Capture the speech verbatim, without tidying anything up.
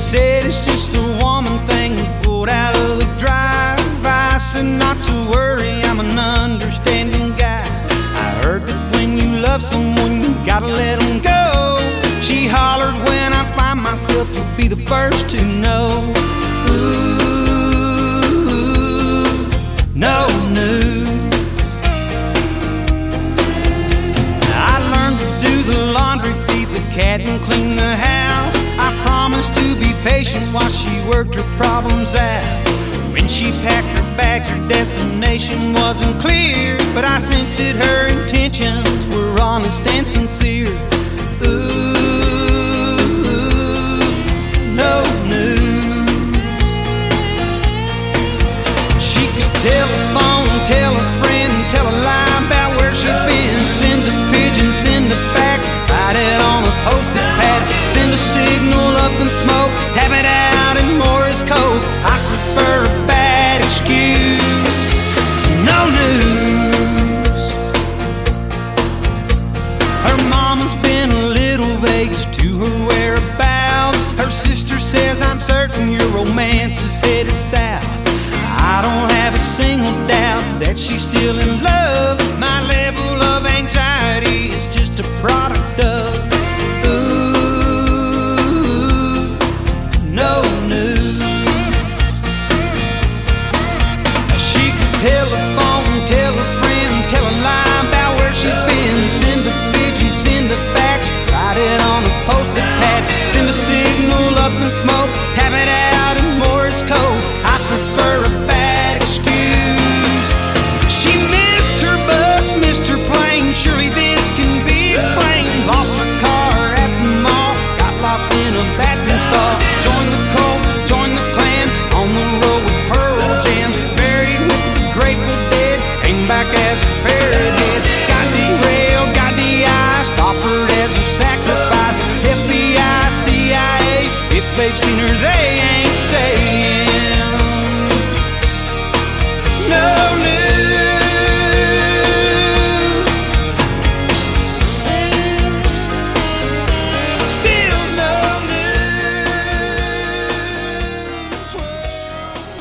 said it's just a woman thing, pulled out of the drive. I said not to worry, I'm an understanding guy. I heard that when you love someone, you gotta let them go. She hollered, when I find myself, you'll be the first to know. Ooh, no news. I learned to do the laundry, feed the cat, and clean the house. I promised to be patient while she worked her problems out. When she packed her bags, her destination wasn't clear, but I sensed that her intentions were honest and sincere. Ooh, no news. She could telephone, tell a friend, tell a lie about where she's been. Send a pigeon, send a fax, write it on a post-it pad, send a signal up in smoke, tap it out in Morse code. I prefer a bad excuse. No news. Her mama's been a little vague as to her whereabouts. Her sister says, I'm certain your romance is headed south. I don't have a single doubt that she's still in